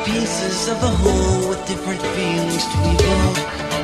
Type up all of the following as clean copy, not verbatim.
pieces of the whole with different feelings to evoke.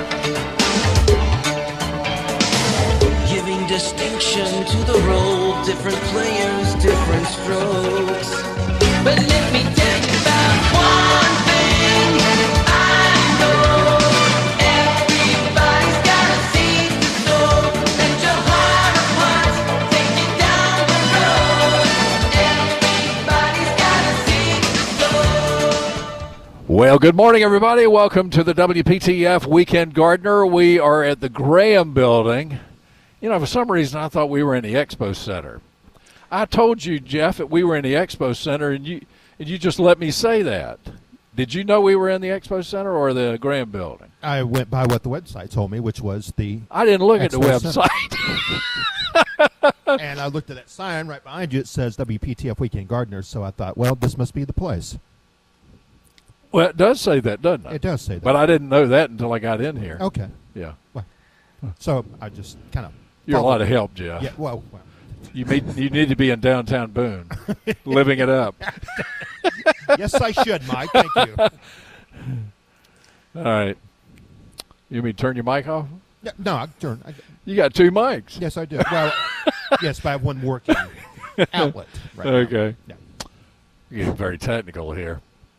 Giving distinction to the role, different players, different strokes. But let me tell you about one thing I know. Everybody's got a seed to sow. Let your heart of hearts take you down the road. Everybody's got a seed to sow. Well, good morning, everybody. Welcome to the WPTF Weekend Gardener. We are at the Graham Building. You know, for some reason, I thought we were in the Expo Center. I told you, Jeff, that we were in the Expo Center, and you just let me say that. Did you know we were in the Expo Center or the Graham Building? I went by what the website told me, which was the I didn't look at the Expo website. and I looked at that sign right behind you. It says WPTF Weekend Gardener, so I thought, well, this must be the place. Well, it does say that, doesn't it? It does say that. But I didn't know that until I got in here. Okay. Yeah. So I just kind of... You're a lot of help, Jeff. Yeah, well. You need to be in downtown Boone, living it up. Yes, I should, Mike. Thank you. All right. You mean turn your mic off? No, I turn. You got two mics. Yes, I do. Well, yes, but I have one working outlet right now. Okay. Yeah. You're getting very technical here.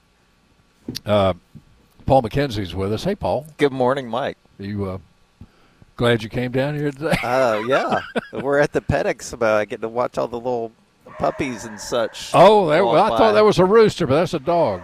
Paul McKenzie's with us. Hey, Paul. Good morning, Mike. You glad you came down here today? Yeah. We're at the Pet Expo. I get to watch all the little puppies and such. Oh, I walk thought by. that was a rooster, but that's a dog.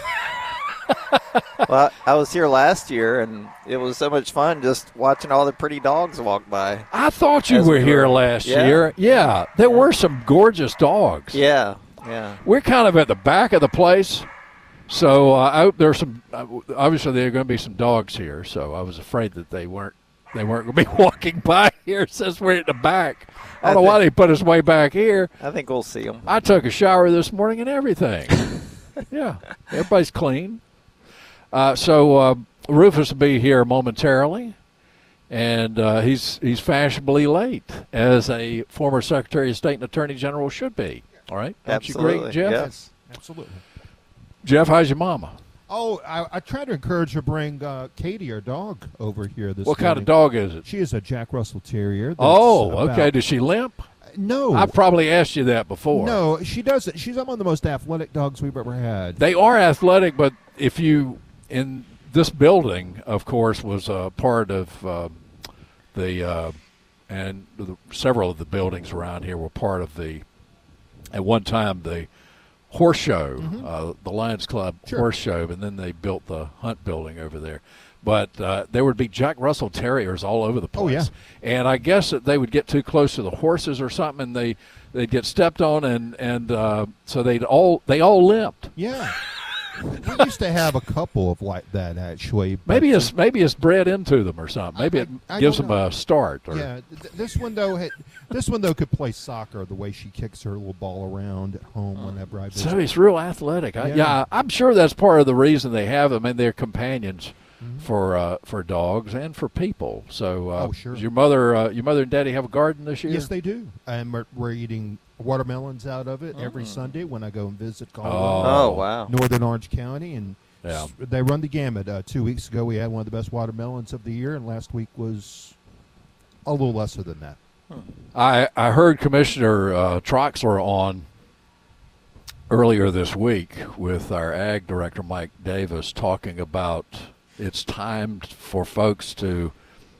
Well, I was here last year, and it was so much fun just watching all the pretty dogs walk by. I thought you As were we here were- last Yeah. year. Yeah, there were some gorgeous dogs. Yeah. We're kind of at the back of the place, so there's some. Obviously, there are going to be some dogs here. So I was afraid that they weren't going to be walking by here since we're at the back. I don't know why they put us way back here. I think we'll see them. I took a shower this morning and everything. Yeah, everybody's clean. So Rufus will be here momentarily, and he's fashionably late, as a former Secretary of State and Attorney General should be. All right? Don't you Absolutely. agree, Jeff? Yes. Absolutely. Jeff, how's your mama? Oh, I tried to encourage her to bring Katie, our dog, over here this What kind of morning. dog is it? She is a Jack Russell Terrier. that's Oh, about- okay. Does she limp? No. I've probably asked you that before. No, she doesn't. She's one of the most athletic dogs we've ever had. They are athletic, but if you, in this building, of course, was a part of several of the buildings around here were part of at one time, the horse show, the Lions Club Sure. horse show, and then they built the Hunt building over there. But there would be Jack Russell Terriers all over the place. Oh, yeah. And I guess that they would get too close to the horses or something, and they'd get stepped on, and so they all limped. Yeah. We used to have a couple of like that, actually. but- Maybe it's bred into them or something. Maybe it I gives don't them know. a start. Or, Yeah, this one though could play soccer. The way she kicks her little ball around at home whenever I visit. So he's real athletic. Yeah. I'm sure that's part of the reason they have them, and they're companions for dogs and for people. So, Oh, sure. Does your mother and daddy have a garden this year? Yes, they do, and we're eating watermelons out of it every Sunday when I go and visit Colorado, Oh, wow. Northern Orange County, and Yeah. they run the gamut. 2 weeks ago, we had one of the best watermelons of the year, and last week was a little lesser than that. I heard Commissioner Troxler on earlier this week with our ag director Mike Davis talking about it's time for folks to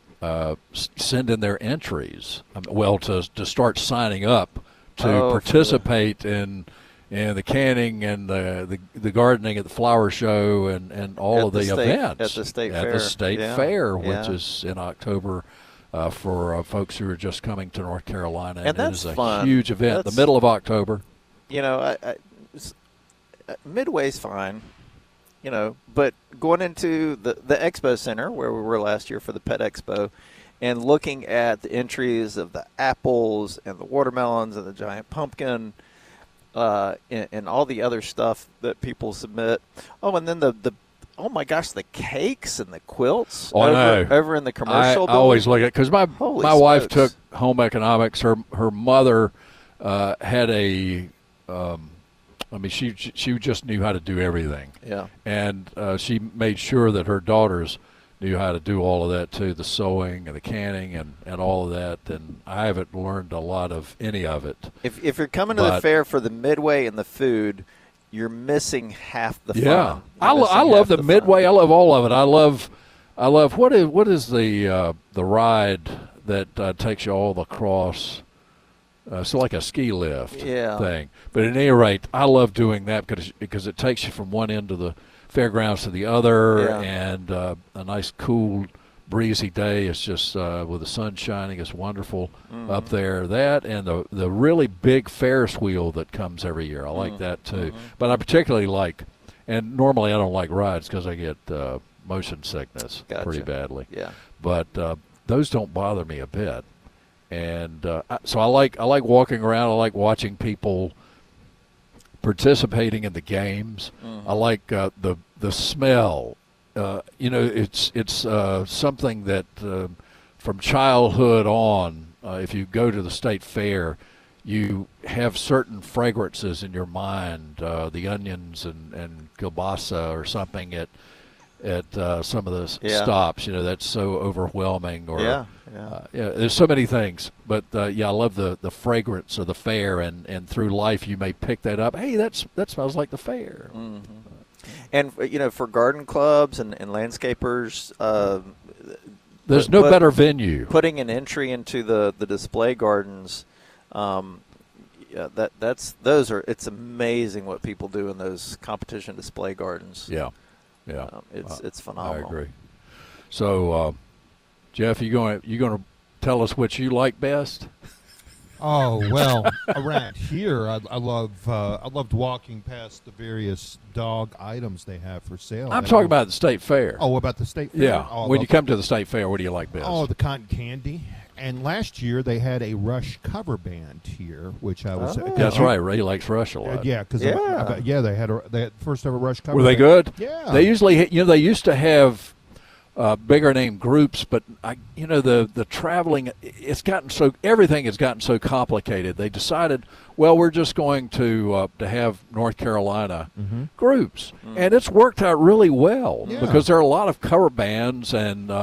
send in their entries. To start signing up to participate in the canning and the gardening at the flower show and all At of the the state- events at the state at fair. the state Yeah. fair, which Yeah. is in October. For folks who are just coming to North Carolina, And it is a that's fun. huge event. That's- The middle of October. You know, Midway's fine, but going into the Expo Center where we were last year for the Pet Expo and looking at the entries of the apples and the watermelons and the giant pumpkin and all the other stuff that people submit. Oh, and then the oh my gosh, the cakes and the quilts Oh, I know. over in the I commercial building. always look at because my Holy wife smokes. took home economics. Her mother had a I mean, she just knew how to do everything. Yeah. And she made sure that her daughters knew how to do all of that too, the sewing and the canning and all of that. And I haven't learned a lot of any of it. If you're coming to the fair for the midway and the food, you're missing half the fun. Yeah, You're missing I love half the midway. fun. I love all of it. I love what is the ride that takes you all across? So like a ski lift thing. But at any rate, I love doing that because it takes you from one end of the fairgrounds to the other, and a nice cool breezy day. It's just with the sun shining, it's wonderful up there. That and the really big Ferris wheel that comes every year. I like that too. But I particularly like, and normally I don't like rides because I get motion sickness pretty badly. Yeah. But those don't bother me a bit. And so I like walking around. I like watching people participating in the games. I like the smell. It's something that from childhood on, if you go to the state fair, you have certain fragrances in your mind, the onions and kielbasa or something at some of the stops. That's so overwhelming. Or there's so many things. But I love the fragrance of the fair, and through life you may pick that up. Hey, that smells like the fair. And for garden clubs and landscapers, there's no better venue. Putting an entry into the display gardens, it's amazing what people do in those competition display gardens. Yeah. It's phenomenal. I agree. So, Jeff, you going to tell us what you like best? Oh, well, around here, I loved walking past the various dog items they have for sale. I'm talking about the state fair. Oh, about the state fair? Yeah. Oh, when you come to the state fair, what do you like best? Oh, the cotton candy. And last year they had a Rush cover band here, which I was. That's right. Ray likes Rush a lot. Yeah, because they had first ever Rush cover. Were they band. good? Yeah. They usually, they used to have bigger name groups, but the traveling, everything has gotten so complicated. They decided, well, we're just going to have North Carolina groups, and it's worked out really well because there are a lot of cover bands and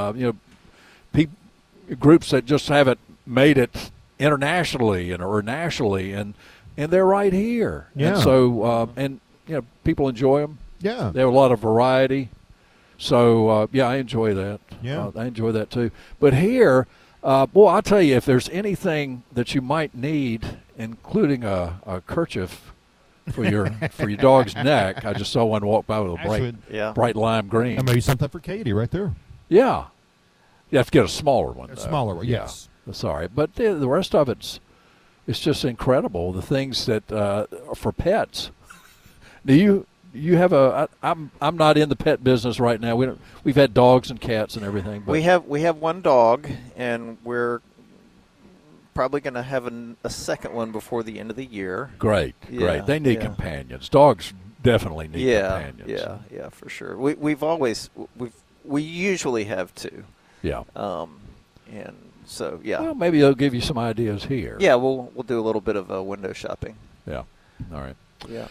groups that just haven't made it internationally or nationally, and they're right here. Yeah. And so people enjoy them. Yeah. They have a lot of variety. So I enjoy that. Yeah. I enjoy that too. But here, I'll tell you, if there's anything that you might need, including a kerchief for your dog's neck. I just saw one walk by with a bright lime green. And maybe something for Katie right there. Yeah. You have to get a smaller one. A smaller one, yes. Sorry. But the rest of it's just incredible, the things that are for pets. Do you have I'm not in the pet business right now. We've had dogs and cats and everything. But we have one dog, and we're probably going to have a second one before the end of the year. Great. They need companions. Dogs definitely need companions. Yeah, for sure. We usually have two. Yeah. And so Well, maybe they'll give you some ideas here. Yeah, we'll do a little bit of window shopping. Yeah. All right. Yeah.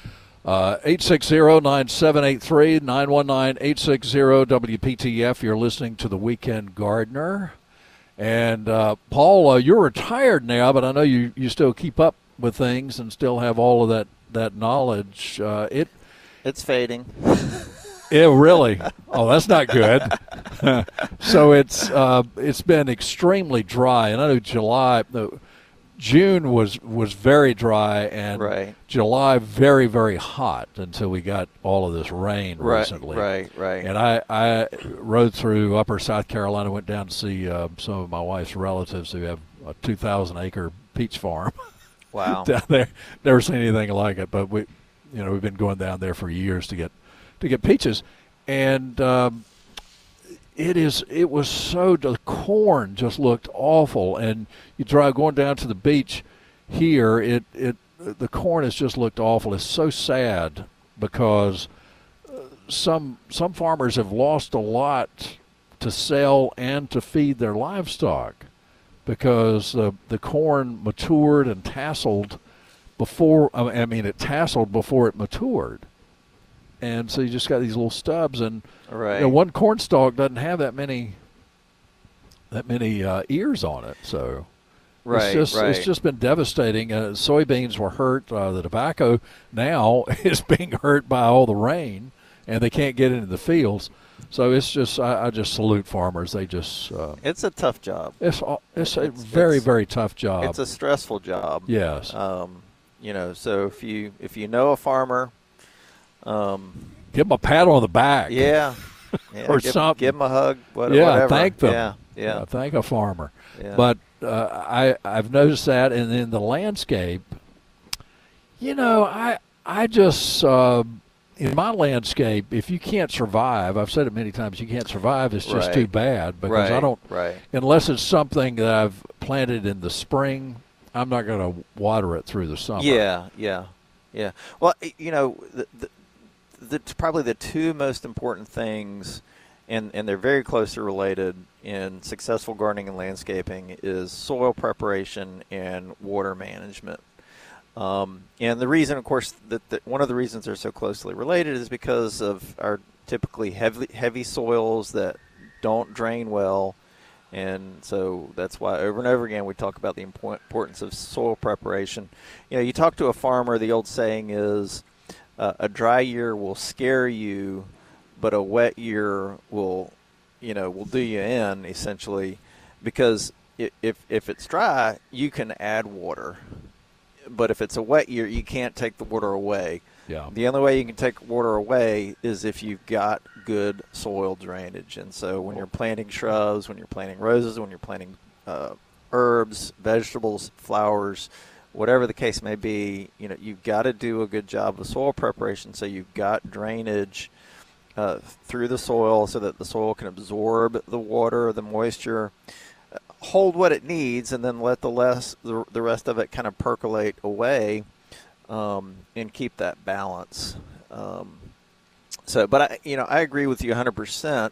860-9783, 919-860-WPTF. You're listening to The Weekend Gardener. And, Paul, you're retired now, but I know you still keep up with things and still have all of that knowledge. It's fading. Yeah, really? Oh, that's not good. So it's been extremely dry. And I know June was very dry, and July very, very hot until we got all of this rain recently. Right. And I rode through upper South Carolina, went down to see some of my wife's relatives who have a 2,000-acre peach farm. Wow. Down there. Never seen anything like it, but we've been going down there for years to get peaches. And it was so, the corn just looked awful, and you drive going down to the beach here, the corn has just looked awful. It's so sad because some farmers have lost a lot to sell and to feed their livestock because the corn matured and tasseled before. I mean, it tasseled before it matured, and so you just got these little stubs. And Right. one corn stalk doesn't have that many ears on it, so. Right, It's just been devastating. Soybeans were hurt. The tobacco now is being hurt by all the rain, and they can't get into the fields. So it's just I just salute farmers. They just It's a tough job. it's a very, very tough job. It's a stressful job. Yes. So if you know a farmer, Give them a pat on the back. yeah, Or give, something. Give them a hug. Yeah, Whatever. thank them. Yeah. Thank a farmer. Yeah. But I've noticed that, and in the landscape, I just in my landscape, if you can't survive, I've said it many times, you can't survive. It's just Right. too bad because I Right, don't. right. Unless it's something that I've planted in the spring, I'm not going to water it through the summer. Yeah. Well, the probably the two most important things, and they're very closely related in successful gardening and landscaping, is soil preparation and water management. And the reason, of course, that one of the reasons they're so closely related is because of our typically heavy soils that don't drain well. And so that's why over and over again we talk about the importance of soil preparation. You talk to a farmer, the old saying is, a dry year will scare you, but a wet year will do you in, essentially, because if it's dry, you can add water. But if it's a wet year, you can't take the water away. Yeah. The only way you can take water away is if you've got good soil drainage. And so when you're planting shrubs, when you're planting roses, when you're planting herbs, vegetables, flowers, whatever the case may be, you've got to do a good job of soil preparation so you've got drainage through the soil so that the soil can absorb the water, the moisture, hold what it needs, and then let the rest of it kind of percolate away, and keep that balance. But I agree with you 100%.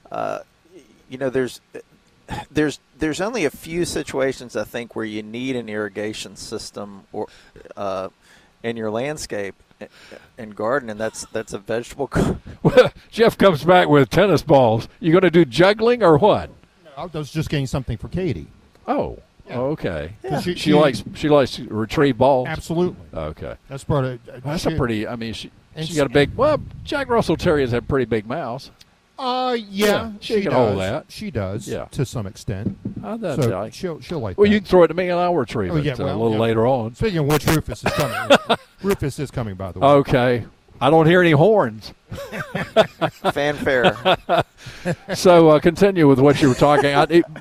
There's only a few situations, I think, where you need an irrigation system or in your landscape and garden, and that's a vegetable. Jeff comes back with tennis balls. You going to do juggling or what? I was just getting something for Katie. Oh, Yeah. okay. 'Cause She likes to retrieve balls. Absolutely. Okay. That's part of. That's a pretty. I mean, she And got a big. Well, Jack Russell Terriers have pretty big mouths. Yeah, she can does. hold that. She does. Yeah. To some extent. That's So right. she'll like. Well, that. you can throw it to me and I'll retrieve Oh, it yeah, a well, little yeah. later on. Speaking of which, Rufus is coming. Rufus is coming, by the way. Okay. I don't hear any horns. Fanfare. So continue with what you were talking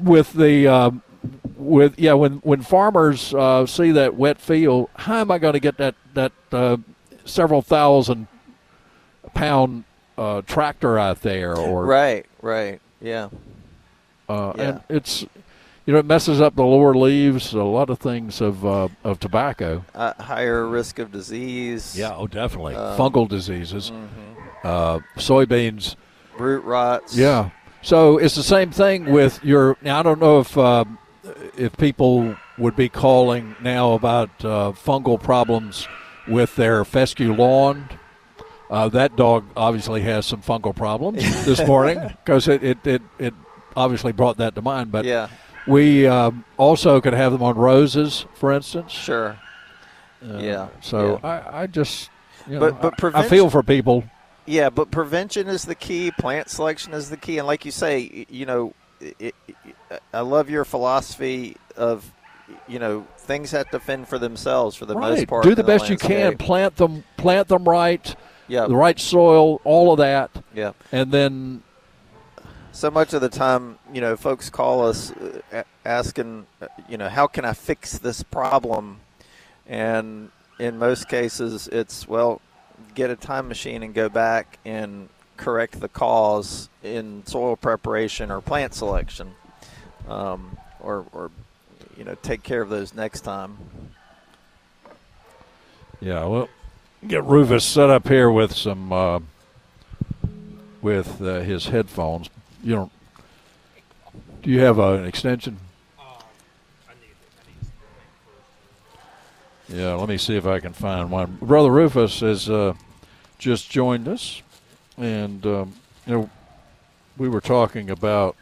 when farmers see that wet field, how am I going to get that several thousand pound tractor out there? Or Right. Yeah. And it's it messes up the lower leaves. A lot of things of tobacco. Higher risk of disease. Yeah, oh, definitely fungal diseases. Mhm. Soybeans. Root rots. Yeah. So it's the same thing with your. Now I don't know if people would be calling now about fungal problems with their fescue lawn. That dog obviously has some fungal problems this morning because it obviously brought that to mind. But Yeah. we also could have them on roses, for instance. Sure. Yeah. So yeah. I just, But I prevention- feel for people. Yeah, but prevention is the key. Plant selection is the key. And like you say, I love your philosophy of, things have to fend for themselves for the most part. Do the in best you can. landscape. Plant them right. Yeah. The right soil, all of that. Yeah. And then So much of the time, folks call us asking, how can I fix this problem? And in most cases, it's, get a time machine and go back and correct the cause in soil preparation or plant selection, or take care of those next time. yeah, well, get Rufus set up here with some with his headphones. Do you have an extension? Yeah, let me see if I can find one. Brother Rufus has just joined us, and we were talking about.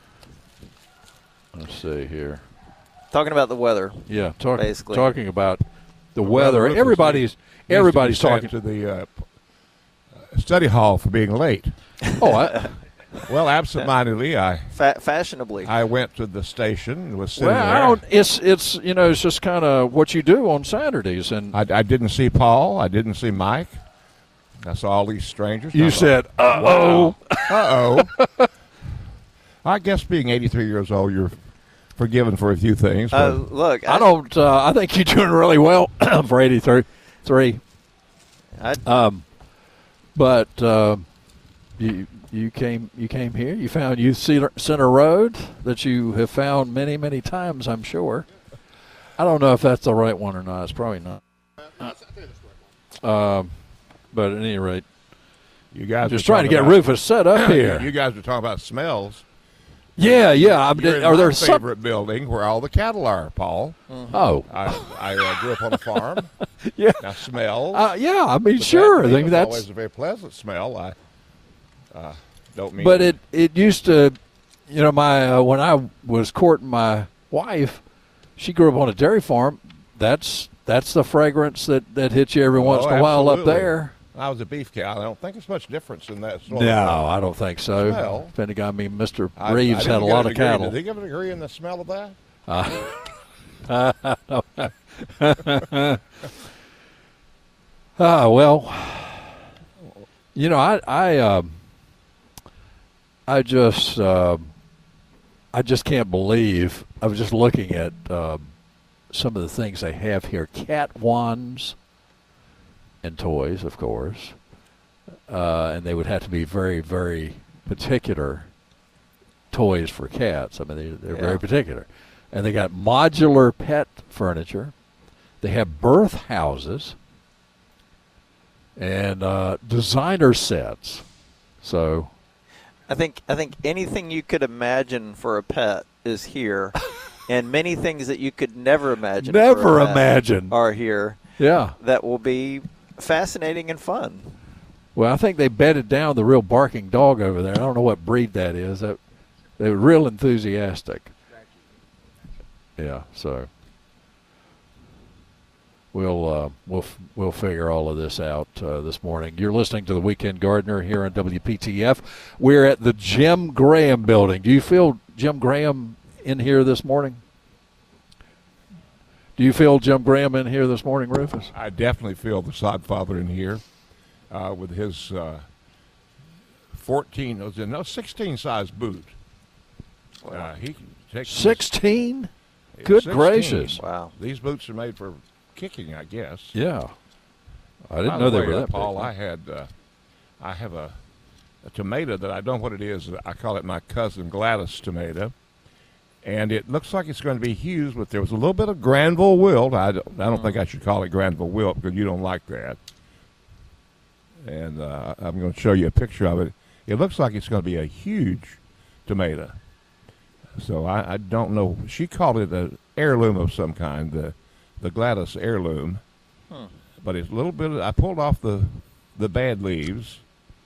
Let's see here. Talking about the weather. Yeah, basically. talking about the weather. Rufus Everybody's needs to be talking sent to the study hall for being late. Oh, Well, absentmindedly, Fashionably. I went to the station and was sitting well, I there. don't. It's it's just kind of what you do on Saturdays, and I didn't see Paul. I didn't see Mike. I saw all these strangers. you said, "Uh-oh." Uh-oh. I guess being 83 years old, you're forgiven for a few things. But Look, I don't. I think you're doing really well for 83. But you came here. You found Youth Center Road that you have found many, many times, I'm sure. I don't know if that's the right one or not. It's probably not. But at any rate, you guys I'm just were trying to talking get about- Rufus set up here. You guys were talking about smells. Yeah. You're in Are my there some? favorite building where all the cattle are, Paul. Oh, I grew up on a farm. yeah. Now smells. Yeah. I mean, But sure. that I think was that's. always a very pleasant smell. I don't mean. But it used to, my when I was courting my wife, she grew up on a dairy farm. That's the fragrance that hits you every once in a while up absolutely. there. I was a beef cow. I don't think there's much difference in that. No, I don't think so. Smell. Depending on me, Mr. I Reeves didn't had a get lot a of degree. cattle. Did he give a degree in the smell of that? Well, I just can't believe. I was just looking at some of the things they have here: cat wands and toys, of course, and they would have to be very, very particular toys for cats. I mean, they're very particular, and they got modular pet furniture. They have birth houses and designer sets. So, I think anything you could imagine for a pet is here, and many things that you could never imagine. for a never pet imagine. are here. Yeah. That will be fascinating and fun. Well, I think they bedded down the real barking dog over there. I don't know what breed that is. They were real enthusiastic. Yeah. So we'll figure all of this out this morning. You're listening to the Weekend Gardener here on WPTF. We're at the Jim Graham Building. Do you feel Jim Graham in here this morning? Do you feel Jim Graham in here this morning, Rufus? I definitely feel the Sodfather in here with his 16 size boot. He takes 16? Good 16. gracious. Wow. These boots are made for kicking, I guess. Yeah. I By didn't the know they way, were that Paul, big. I have a tomato that I don't know what it is. I call it my cousin Gladys tomato. And it looks like it's going to be huge, but there was a little bit of Granville wilt. I don't think I should call it Granville wilt because you don't like that. And I'm going to show you a picture of it. It looks like it's going to be a huge tomato. So I don't know. She called it an heirloom of some kind, the Gladys heirloom. But it's a little bit. I pulled off the bad leaves.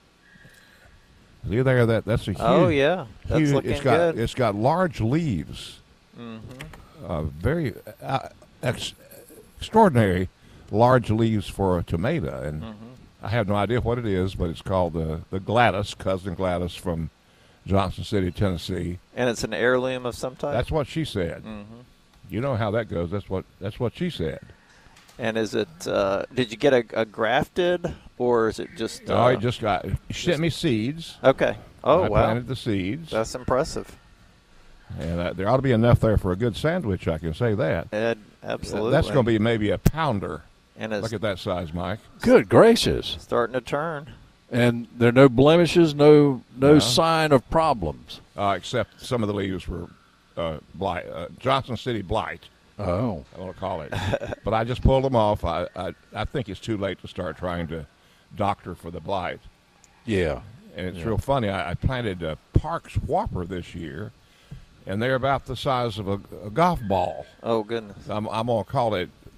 See there, that's a huge. Oh yeah, that's huge, looking it's got good. it's got large leaves. Mm-hmm. Very extraordinary large leaves for a tomato, and I have no idea what it is, but it's called the Gladys, cousin Gladys from Johnson City, Tennessee. And it's an heirloom of some type. That's what she said. Mm-hmm. You know how that goes. That's what she said. And is it? Did you get a grafted, or is it just? No, I just got. She sent me seeds. Okay. Oh I wow, planted the seeds, that's impressive. and there ought to be enough there for a good sandwich. I can say that. Absolutely. That's going to be maybe a pounder. And it's Look at that size, Mike. Good gracious. starting to turn. And there are no blemishes, no sign of problems. Except some of the leaves were blight, Johnson City blight. Oh. I want to call it. But I just pulled them off. I think it's too late to start trying to doctor for the blight. Yeah. And it's real funny. I planted Parks Whopper this year, and they're about the size of a golf ball. Oh goodness. I'm going to call it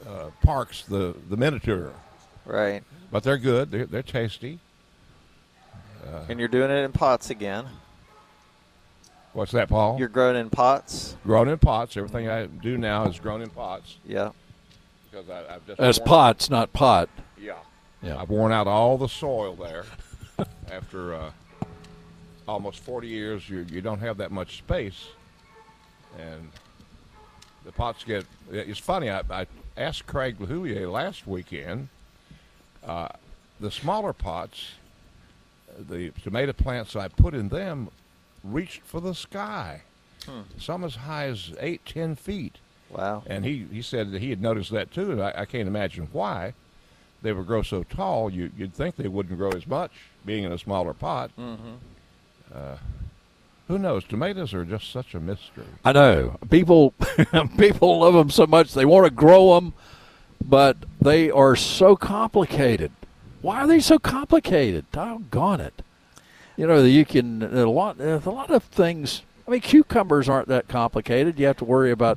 Parks, the Miniature. Right. But they're good. They're tasty. And you're doing it in pots again. What's that, Paul? You're growing in pots. Grown in pots. Everything I do now is grown in pots. Yeah. Because I've just As worn- pots, not pot. Yeah. Yeah. I've worn out all the soil there. After almost 40 years, you don't have that much space. And the pots get... It's funny, I asked Craig LaHoulier last weekend, the smaller pots, the tomato plants I put in them reached for the sky. Some as high as 8-10 feet. Wow. And he said that he had noticed that too, and I can't imagine why they would grow so tall. You'd think they wouldn't grow as much, being in a smaller pot. Who knows? Tomatoes are just such a mystery. I know. People love them so much. They want to grow them, but they are so complicated. Why are they so complicated? Doggone it. You know, you can a lot of things. I mean, cucumbers aren't that complicated. You have to worry about,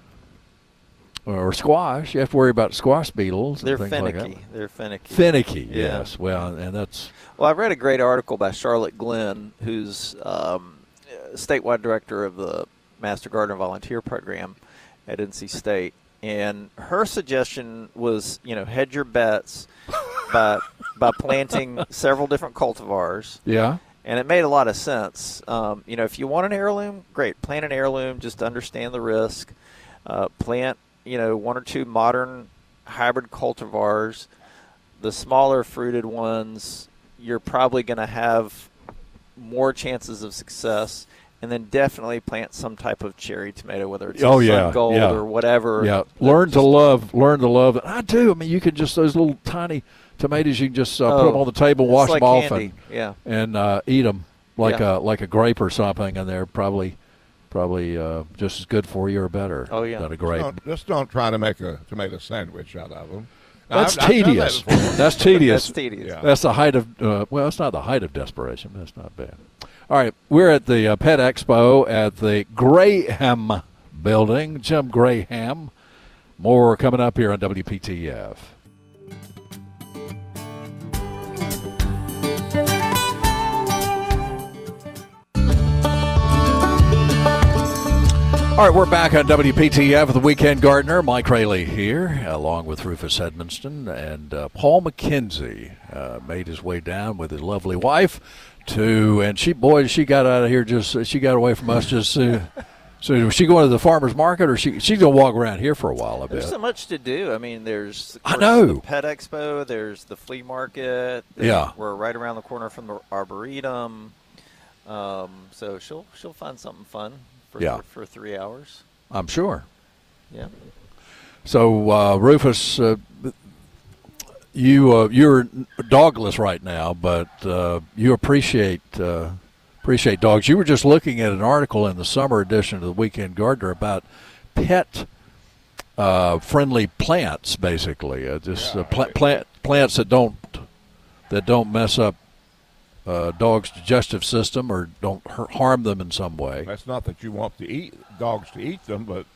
or squash. You have to worry about squash beetles. They're and things finicky. Like that. They're finicky. Finicky, Yeah. yes. Well, and that's Well, I read a great article by Charlotte Glenn, who's statewide director of the Master Gardener Volunteer Program at NC State. And her suggestion was, hedge your bets by planting several different cultivars. yeah. And it made a lot of sense. If you want an heirloom, great. Plant an heirloom. Just understand the risk. Plant, one or two modern hybrid cultivars. The smaller fruited ones, you're probably going to have more chances of success. And then definitely plant some type of cherry tomato, whether it's Sun Gold or whatever. Yeah, learn to love it. I do. I mean, you can just those little tiny tomatoes. You can just put them on the table, wash like them off, candy. and eat them like a grape or something. And they're probably just as good for you or better. Oh, yeah. than a grape. Just don't try to make a tomato sandwich out of them. That's I've done that tedious. before. That's tedious. That's tedious. Yeah. That's the height of it's not the height of desperation. That's not bad. All right, we're at the Pet Expo at the Graham Building. Jim Graham. More coming up here on WPTF. All right, we're back on WPTF with the Weekend Gardener. Mike Rayleigh here, along with Rufus Edmonston, and Paul McKenzie made his way down with his lovely wife and she got out of here she got away from us just so is she going to the farmer's market, or she's going to walk around here for a while, I bet. There's so much to do. I mean, there's of course, I know. the Pet Expo, there's the flea market. Yeah. We're right around the corner from the Arboretum. So she'll find something fun for 3 hours. I'm sure. Yeah. So, Rufus, you're dogless right now, but you appreciate dogs. You were just looking at an article in the summer edition of the Weekend Gardener about pet friendly plants, basically, plants that don't mess up dogs' digestive system or don't harm them in some way. That's not that you want dogs to eat them, but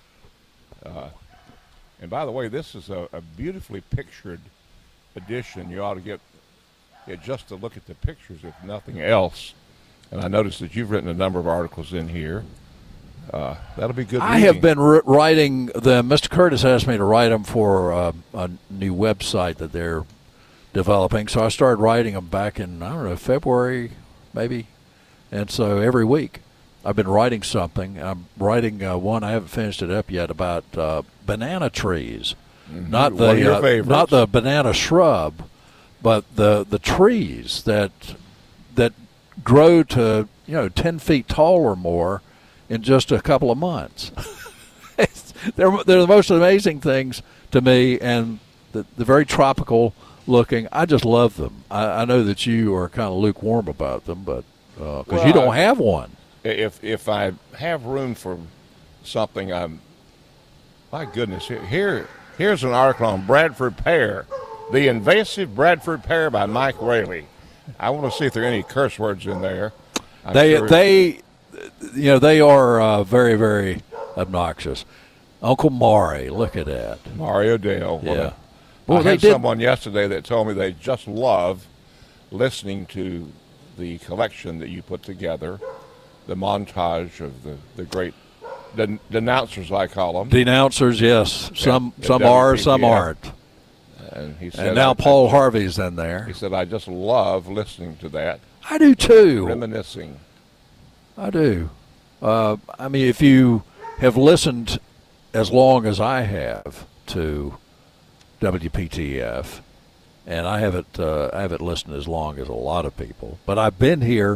and by the way, this is a beautifully pictured edition. You ought to get just to look at the pictures, if nothing else. And I noticed that you've written a number of articles in here. That'll be good I reading. have been writing them. Mr. Curtis asked me to write them for a new website that they're developing. So I started writing them back in, February maybe. And so every week I've been writing something. I'm writing one, I haven't finished it up yet, about banana trees. Not One of your favorites. not the banana shrub, but the trees that grow to 10 feet tall or more in just a couple of months. They're the most amazing things to me, and the very tropical looking. I just love them. I know that you are kind of lukewarm about them, but because you don't have one. If I have room for something, my goodness, here's an article on Bradford pear, the invasive Bradford pear by Mike Rayleigh. I want to see if there are any curse words in there. They are very, very obnoxious. Uncle Maury, look at that. Mario Dale. Yeah. Well, they I had did. someone yesterday that told me they just love listening to the collection that you put together, the montage of the great denouncers, I call them. Denouncers, yes. Some Yeah, are, some WPTF. aren't. And he said, And now Paul Harvey's in there. He said, I just love listening to that, I do too. reminiscing. I do. I mean, if you have listened as long as I have to WPTF, and I haven't listened as long as a lot of people, but I've been here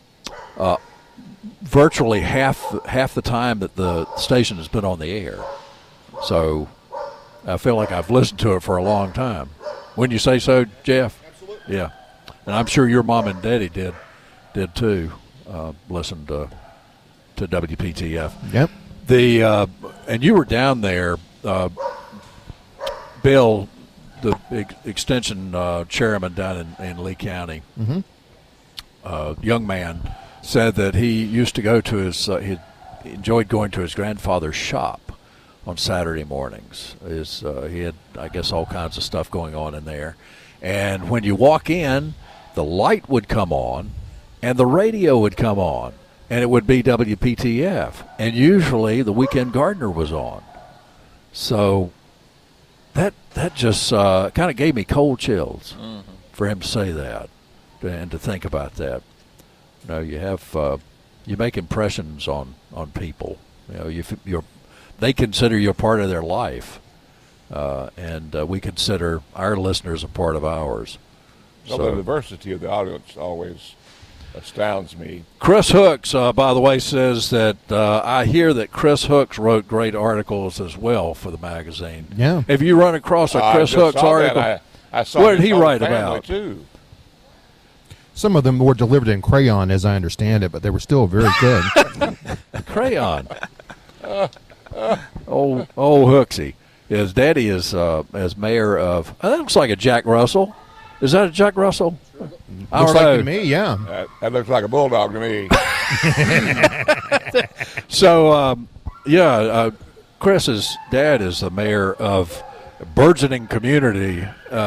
virtually half the time that the station has been on the air. So I feel like I've listened to it for a long time. Wouldn't you say so, Jeff? Absolutely. Yeah, and I'm sure your mom and daddy did too. Listen to WPTF. Yep. And you were down there, Bill, the extension chairman down in Lee County. Young man said that he used to go to his he enjoyed going to his grandfather's shop on Saturday mornings. He had, I guess, all kinds of stuff going on in there, and when you walk in, the light would come on and the radio would come on, and it would be WPTF, and usually the Weekend Gardener was on. So that just kind of gave me cold chills for him to say that and to think about that. You know, you make impressions on people. You know, they consider you a part of their life, and we consider our listeners a part of ours. Well, the diversity of the audience always astounds me. Chris Hooks, by the way, says that I hear that Chris Hooks wrote great articles as well for the magazine. Yeah. Have you run across a Chris I just Hooks saw article? that. I saw What did his he whole write family, about? Too. Some of them were delivered in crayon, as I understand it, but they were still very good. Crayon. Old Hooksy. His daddy is as mayor of. That looks like a Jack Russell. Is that a Jack Russell? I Looks don't know. like to me, yeah. That looks like a bulldog to me. So, Chris's dad is the mayor of a burgeoning community.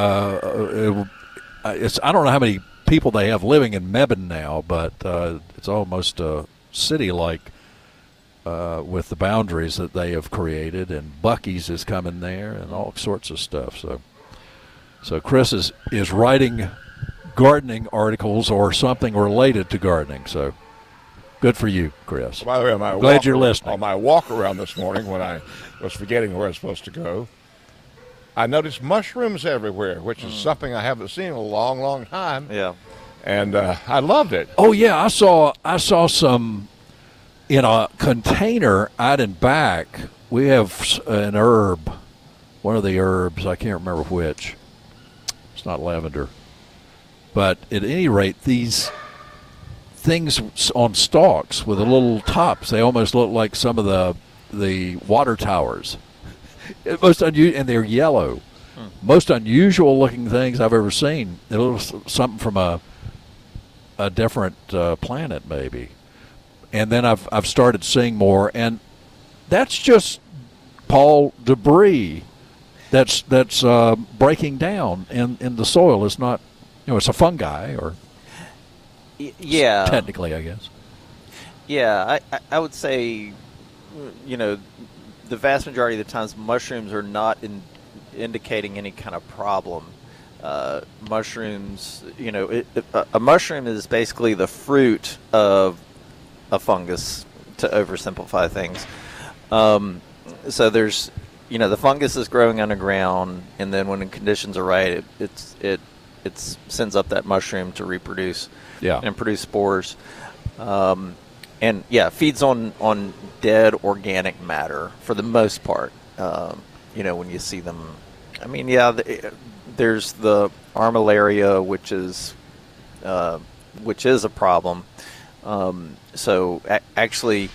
I don't know how many people they have living in Mebane now, but it's almost a city-like with the boundaries that they have created, and Buc-ee's is coming there and all sorts of stuff. So Chris is writing gardening articles or something related to gardening. So good for you, Chris. By the way, on Glad you're listening. On my walk around this morning, when I was forgetting where I was supposed to go, I noticed mushrooms everywhere, which is something I haven't seen in a long, long time. Yeah. And I loved it. Oh yeah, I saw some in a container out in back. We have an herb, one of the herbs. I can't remember which. It's not lavender, but at any rate, these things on stalks with the little tops. They almost look like some of the water towers. Most and they're yellow. Most unusual looking things I've ever seen. It looks something from a different planet, maybe. And then I've started seeing more, and that's just, Paul, debris that's breaking down in the soil. It's not, it's a fungi, or Yeah. technically, I guess. Yeah, I would say, the vast majority of the times mushrooms are not indicating any kind of problem. Mushrooms, a mushroom is basically the fruit of a fungus, to oversimplify things. So there's, the fungus is growing underground, and then when the conditions are right, it sends up that mushroom to reproduce and produce spores. And feeds on dead organic matter for the most part. When you see them, there's the armillaria, which is a problem. Actually,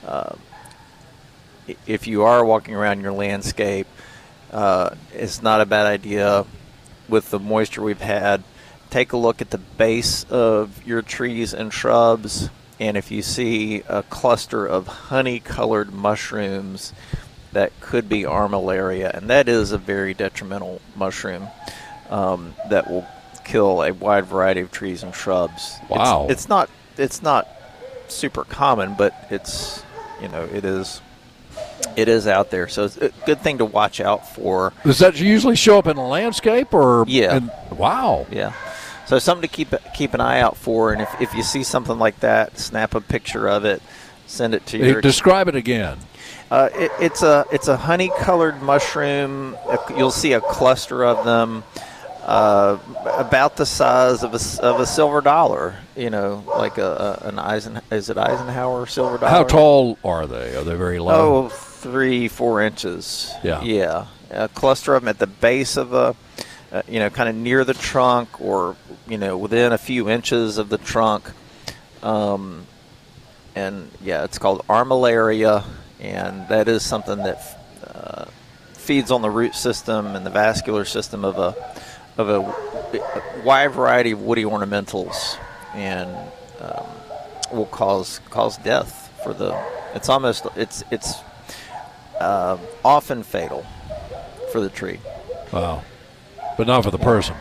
if you are walking around your landscape, it's not a bad idea with the moisture we've had. Take a look at the base of your trees and shrubs. And if you see a cluster of honey-colored mushrooms, that could be armillaria, and that is a very detrimental mushroom that will kill a wide variety of trees and shrubs. Wow. It's not super common, but it's it is out there. So it's a good thing to watch out for. Does that usually show up in the landscape or? Yeah. Wow. Yeah. So something to keep an eye out for, and if you see something like that, snap a picture of it, send it to your. Describe it again. It's a honey-colored mushroom. You'll see a cluster of them, about the size of a silver dollar. Like an Eisenhower silver dollar? How tall are they? Are they very low? Oh, 3-4 inches. Yeah. Yeah. A cluster of them at the base of kind of near the trunk, or within a few inches of the trunk. And yeah, it's called armillaria, and that is something that feeds on the root system and the vascular system of a wide variety of woody ornamentals, and will cause death for the. It's often fatal for the tree. Wow. But not for the person.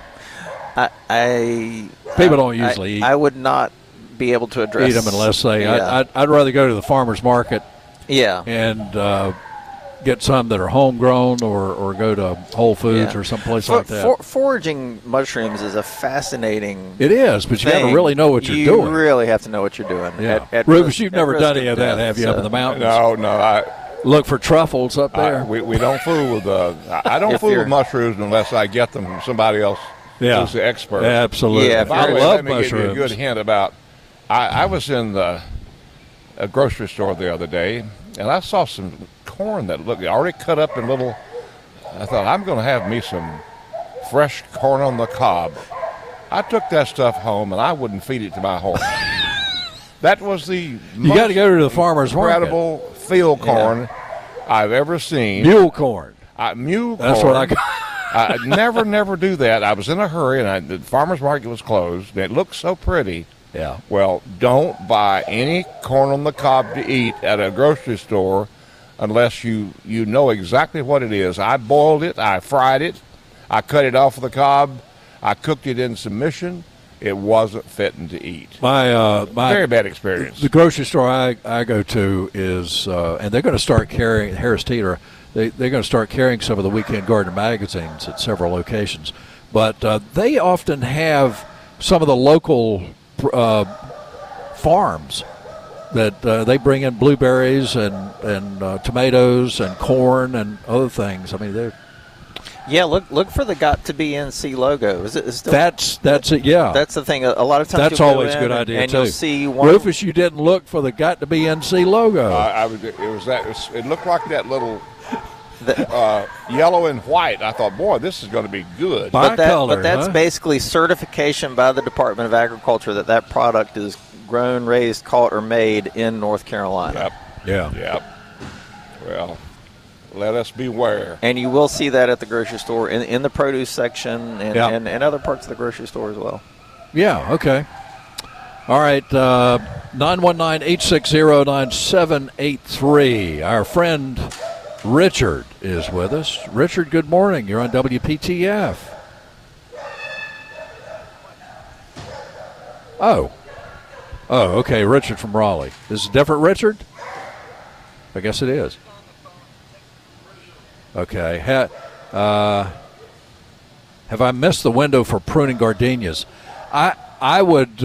People don't usually eat. I would not be able to address Eat them unless they. Yeah. I'd rather go to the farmer's market. Yeah. And get some that are homegrown, or go to Whole Foods or someplace like that. Foraging mushrooms is a fascinating. It is, but you got to really know what you're doing. You really have to know what you're doing. Yeah. At Rufus, risk- you've at never risk done of any of that, death, have you, up in the mountains? No. Look for truffles up there. We don't fool with I don't If fool you're- with mushrooms unless I get them from somebody else who's the expert. Absolutely. Yeah, By the way, I love let me give you a mushrooms. good hint about. I was in a grocery store the other day, and I saw some corn that looked already cut up in little. I thought, I'm going to have me some fresh corn on the cob. I took that stuff home, and I wouldn't feed it to my horse. That was the You got to go to the farmer's market. incredible field corn I've ever seen. Mule corn. Mule That's corn. what I got. I never do that. I was in a hurry, and the farmer's market was closed. And it looked so pretty. Yeah. Well, don't buy any corn on the cob to eat at a grocery store unless you know exactly what it is. I boiled it. I fried it. I cut it off of the cob. I cooked it in submission. It wasn't fitting to eat. My Very bad experience. The grocery store I go to is, and they're going to start carrying Harris Teeter. They're going to start carrying some of the Weekend Gardener magazines at several locations, but they often have some of the local farms that they bring in blueberries and tomatoes and corn and other things. I mean, they're. Yeah, look for the Got to Be NC logo. Is it still? That's it. Yeah, That's the thing. A lot of times that's you'll go always a in good idea and too. you'll see one. Rufus, you didn't look for the Got to Be NC logo. It looked like that little yellow and white. I thought, boy, this is going to be good. Bi- Bicolor, but that's huh? basically certification by the Department of Agriculture that product is grown, raised, caught, or made in North Carolina. Yeah. Yep. Well, let us beware. And you will see that at the grocery store in the produce section and other parts of the grocery store as well. Yeah, okay. All right, 919-860-9783. Our friend Richard is with us. Richard, good morning. You're on WPTF. Oh, okay, Richard from Raleigh. This is a different Richard? I guess it is. Okay. Have I missed the window for pruning gardenias? I would,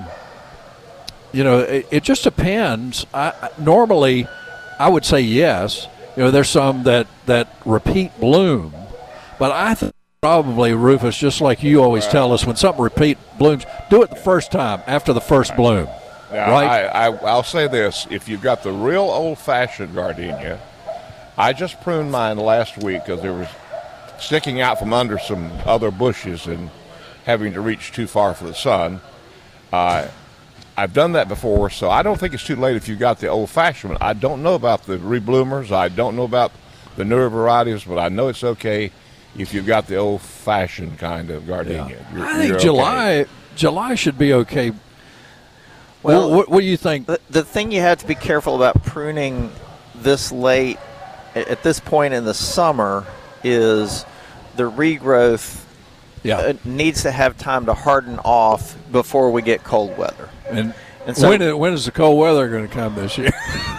it just depends. Normally, I would say yes. There's some that repeat bloom, but I think probably, Rufus, just like you always tell us, when something repeat blooms, do it the first time after the first bloom. Now, right? I'll say this. If you've got the real old-fashioned gardenia, I just pruned mine last week because there was sticking out from under some other bushes and having to reach too far for the sun. I've done that before, so I don't think it's too late if you've got the old-fashioned one. I don't know about the rebloomers. I don't know about the newer varieties, but I know it's okay if you've got the old-fashioned kind of gardenia. Yeah. I think okay. July should be okay. Well, what do you think? The thing you have to be careful about pruning this late at this point in the summer is the regrowth Yeah. needs to have time to harden off before we get cold weather. And so- when is the cold weather going to come this year?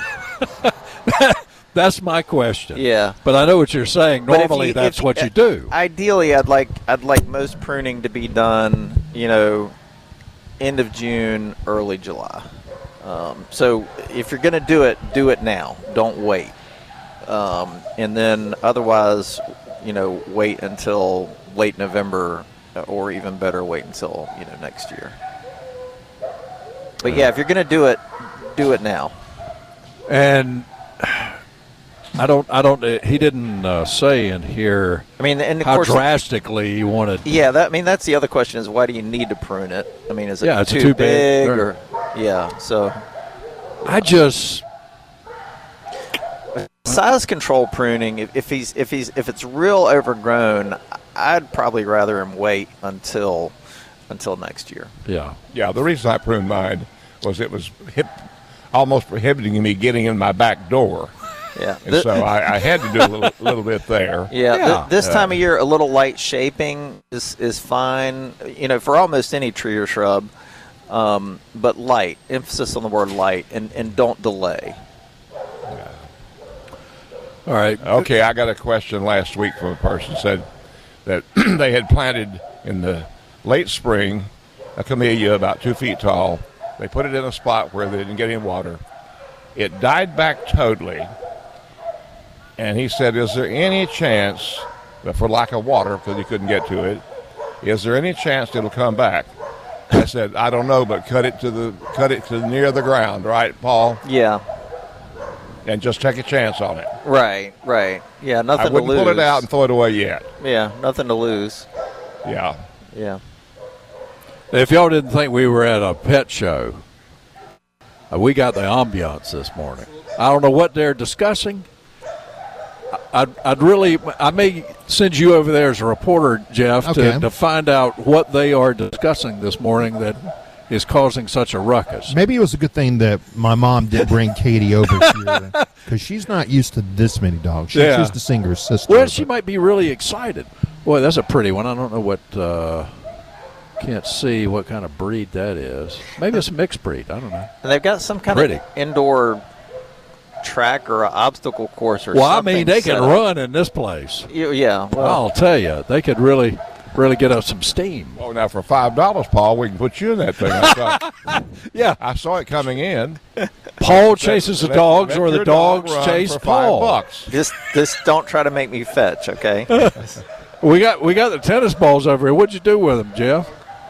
That's my question. Yeah. But I know what you're saying. But if Normally, you- that's if- what you do. Ideally, I'd like most pruning to be done, end of June, early July. So if you're going to do it now. Don't wait. And then otherwise, wait until late November, or even better, wait until next year. But yeah, if you're going to do it now. And I don't. He didn't say in here. I mean, and of how course, drastically you want to. yeah. That's the other question: is why do you need to prune it? I mean, is it Yeah, it's too too big, big. or yeah? So I just. size control pruning. If it's real overgrown, I'd probably rather him wait until next year. Yeah. Yeah, the reason I pruned mine was it was almost prohibiting me getting in my back door. Yeah. And so I had to do a little bit there. Yeah, Yeah. this time of year, a little light shaping is fine. For almost any tree or shrub, but light. Emphasis on the word light, and don't delay. All right. Okay, I got a question last week from a person said that they had planted in the late spring a camellia about 2 feet tall. They put it in a spot where they didn't get any water. It died back totally. And he said, is there any chance that for lack of water, because he couldn't get to it, is there any chance it'll come back? I said, I don't know, but cut it to near the ground, right, Paul? Yeah. And just take a chance on it. Right. Yeah, I nothing to wouldn't lose. pull it out and throw it away yet. Yeah, nothing to lose. Yeah. Yeah. If y'all didn't think we were at a pet show, we got the ambiance this morning. I don't know what they're discussing. I may send you over there as a reporter, Jeff, Okay. to find out what they are discussing this morning that is causing such a ruckus. Maybe it was a good thing that my mom didn't bring Katie over here because she's not used to this many dogs. She's Yeah. used to seeing her sister. Well, she but- might be really excited. Boy, that's a pretty one. I don't know what. Can't see what kind of breed that is. Maybe it's a mixed breed. I don't know. And they've got some kind Pretty. of indoor track or obstacle course or Well, I something. mean, they set can up. run in this place. Yeah. Well, I'll tell you, they could really get up some steam. Oh, now for $5, Paul, we can put you in that thing. Yeah. I saw it coming in. Paul chases the Let- dogs, let or the your dog dogs run chase for Paul. $5. Just don't try to make me fetch, okay? We got the tennis balls over here. What'd you do with them, Jeff?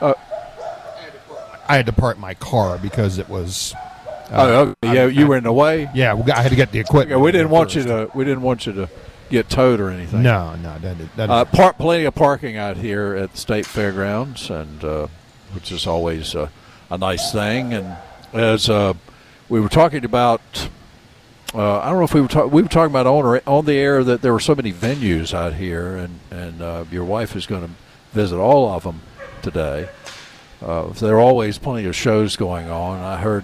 I had to park my car because it was. Okay. Yeah, you were in the way. Yeah, I had to get the equipment. Yeah, we didn't want you first. to. We didn't want you to get towed or anything. No, that Plenty of parking out here at the state fairgrounds, and which is always a nice thing. And as we were talking about, I don't know if we were talking about on the air that there were so many venues out here, and your wife is going to visit all of them today. There are always plenty of shows going on. I heard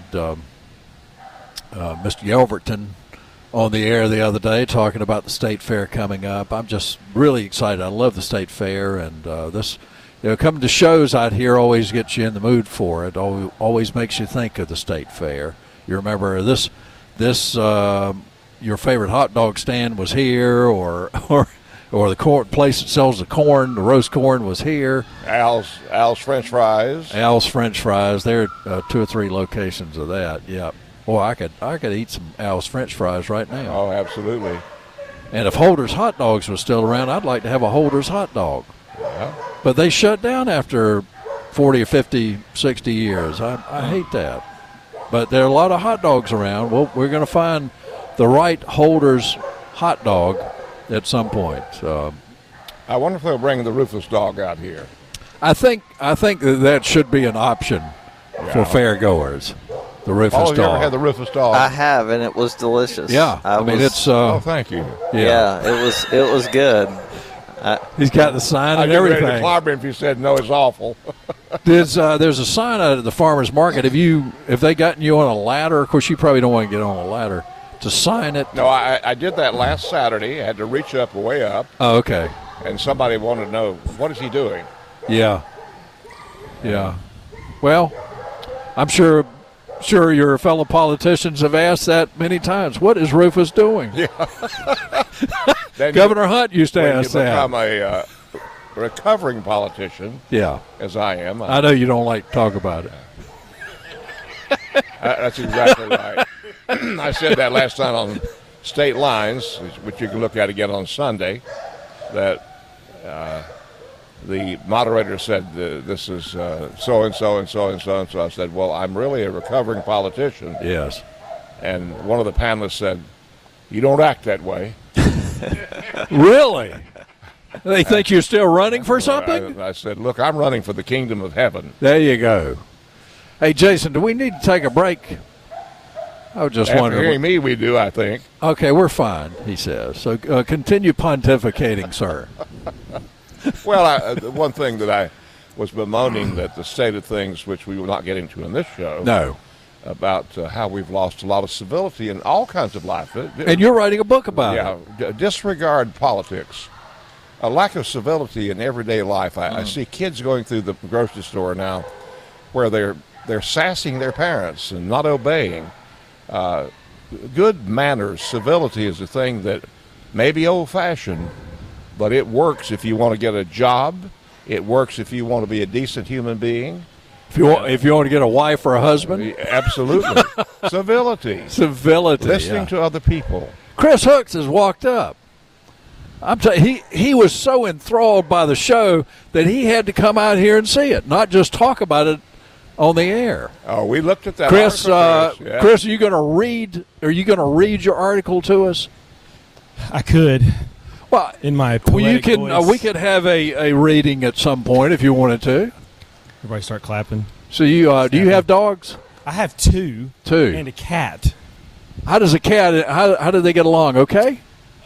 Mr. Yelverton on the air the other day talking about the state fair coming up. I'm just really excited. I love the state fair, and this, coming to shows out here always gets you in the mood for it. Always makes you think of the state fair. You remember this your favorite hot dog stand was here, or the corn place that sells the corn, the roast corn was here. Al's French fries. Al's French fries. There are 2 or 3 locations of that. Yeah. Boy, I could eat some Al's French fries right now. Oh, absolutely. And if Holder's hot dogs was still around, I'd like to have a Holder's hot dog. Yeah. But they shut down after 40 or 50, 60 years. I hate that. But there are a lot of hot dogs around. Well, we're going to find the right Holder's hot dog at some point. I wonder if they'll bring the Rufus dog out here. I think that should be an option for fairgoers. The Rufus Paul, have you ever dog. had the Rufus dog? I have, and it was delicious. Yeah, I mean it's. oh, thank you. Yeah, it was good. He's got the sign I'd and get ready to everything. clobber him if you said no, it's awful. There's a sign out at the farmer's market. Have they gotten you on a ladder? Of course, you probably don't want to get on a ladder to sign it? No, I did that last Saturday. I had to reach up, way up, Oh, okay. and somebody wanted to know, what is he doing? Yeah. Yeah. Well, I'm sure your fellow politicians have asked that many times. What is Rufus doing? Then Governor Hunt used to when ask you that. become a recovering politician, Yeah. as I am. I know you don't like to talk about it. That's exactly right. I said that last night on State Lines, which you can look at again on Sunday, that the moderator said, this is so-and-so and so-and-so and so. I said, well, I'm really a recovering politician. Yes. And one of the panelists said, you don't act that way. Really? They think you're still running for something? I said, look, I'm running for the kingdom of heaven. There you go. Hey, Jason, do we need to take a break? I was just After wondering. hearing me, we do, I think. Okay, we're fine, he says. So continue pontificating, sir. Well, the one thing that I was bemoaning that the state of things, which we will not get into in this show, No. about how we've lost a lot of civility in all kinds of life. And you're writing a book about it. Disregard politics. A lack of civility in everyday life. I see kids going through the grocery store now where they're sassing their parents and not obeying. Good manners, civility is a thing that may be old-fashioned, but it works if you want to get a job. It works if you want to be a decent human being. If you want to get a wife or a husband, Absolutely. Civility. civility. Listening Yeah. to other people. Chris Hooks has walked up. I'm he was so enthralled by the show that he had to come out here and see it, not just talk about it on the air. Oh, we looked at that Chris, article, yeah. Chris, are you going to read your article to us? I could, Well, in my well, you poetic can. voice. We could have a reading at some point if you wanted to. Everybody start clapping. So you do you have dogs? I have two Two. and a cat. How does a cat? How do they get along? Okay.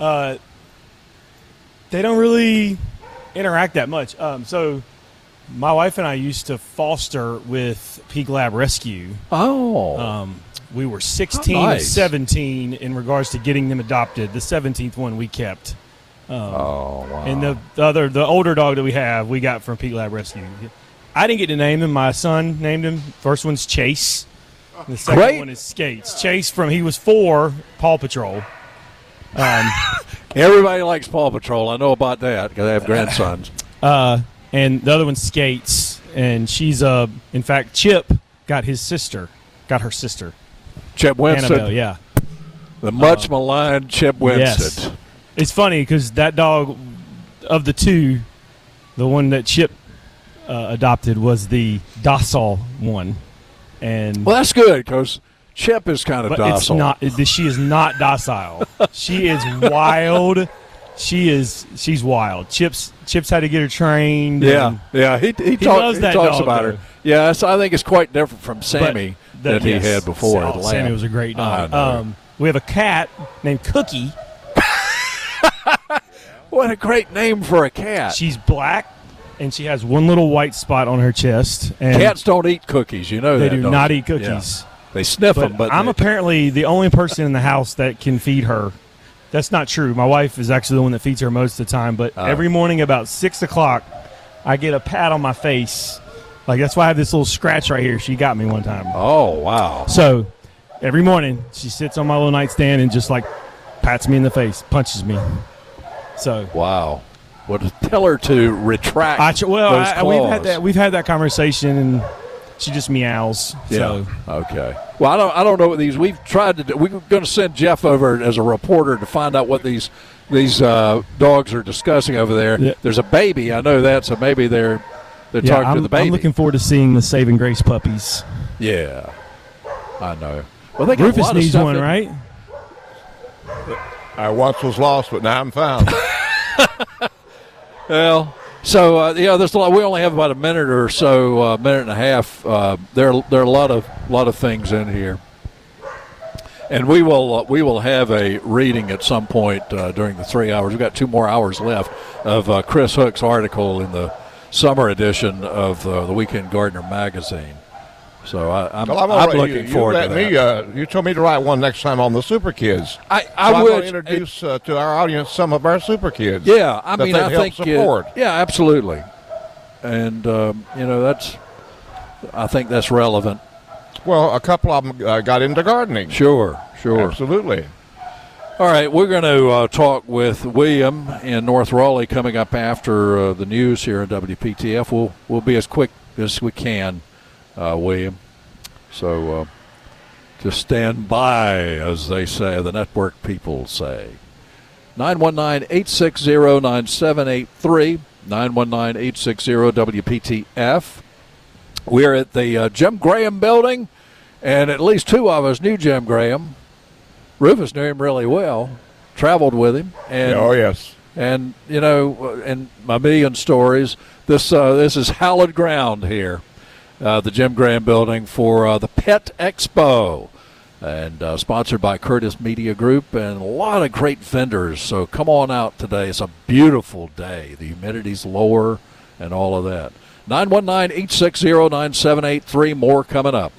They don't really interact that much. So my wife and I used to foster with Peak Lab Rescue. Oh. We were 16 nice. of 17 in regards to getting them adopted. The 17th one we kept. Oh wow. And the older dog that we have, we got from Peak Lab Rescue. I didn't get to name him. My son named him. First one's Chase. The second Great. one is Skates. Chase he was 4, Paw Patrol. Everybody likes Paw Patrol. I know about that because I have grandsons. And the other one's Skates. And she's, in fact, Chip got her sister. Chip Winston, Annabelle, yeah. the much maligned Chip Winston. Yes. It's funny because that dog, of the two, the one that Chip adopted was the docile one. And Well, that's good because Chip is kind of but docile. it's not. She is not docile. She is wild. She's wild. Chips had to get her trained. Yeah, and- yeah. He loves that talks dog, about though. her. Yeah, so I think it's quite different from Sammy that he yes. had before. Oh, the lamb. Sammy was a great dog. I know. We have a cat named Cookie. What a great name for a cat. She's black, and she has one little white spot on her chest. And Cats don't eat cookies. You know they that. do don't not you? eat cookies. Yeah. They sniff But them, but I'm they- apparently the only person in the house that can feed her. That's not true. My wife is actually the one that feeds her most of the time. But every morning about 6 o'clock, I get a pat on my face. Like, that's why I have this little scratch right here. She got me one time. Oh wow. So every morning she sits on my little nightstand and just like pats me in the face, punches me. So Wow. Well, tell her to retract those claws. we've had that conversation, and she just meows. Yeah. So Okay. Well, I don't know what these. We've tried to do. We're going to send Jeff over as a reporter to find out what these dogs are discussing over there. Yeah. There's a baby. I know that. So maybe they're yeah, talking to the baby. I'm looking forward to seeing the Saving Grace puppies. Yeah. I know. Well, they got a Rufus lot of needs stuff one, in- right? I once was lost, but now I'm found. Well, so there's a lot. We only have about a minute or so, minute and a half. There are a lot of things in here, and we will have a reading at some point during the 3 hours. We've got 2 more hours left of Chris Hook's article in the summer edition of the Weekend Gardener magazine. So I'm already, looking forward to that. You told me to write one next time on the Super Kids. I I'm would going to introduce to our audience some of our Super Kids. Yeah, I mean, I help think support. yeah, absolutely, and I think that's relevant. Well, a couple of them got into gardening. Sure. Absolutely. All right, we're going to talk with William in North Raleigh coming up after the news here at WPTF. We'll be as quick as we can, William. So just stand by, as they say, the network people say. 919-860-9783, 919-860-WPTF. We're at the Jim Graham building, and at least two of us knew Jim Graham. Rufus knew him really well, traveled with him. And, oh, yes. And, in my million stories, this is hallowed ground here, the Jim Graham building for the Pet Expo, and sponsored by Curtis Media Group and a lot of great vendors. So come on out today. It's a beautiful day. The humidity's lower and all of that. 919-860-9783, more coming up.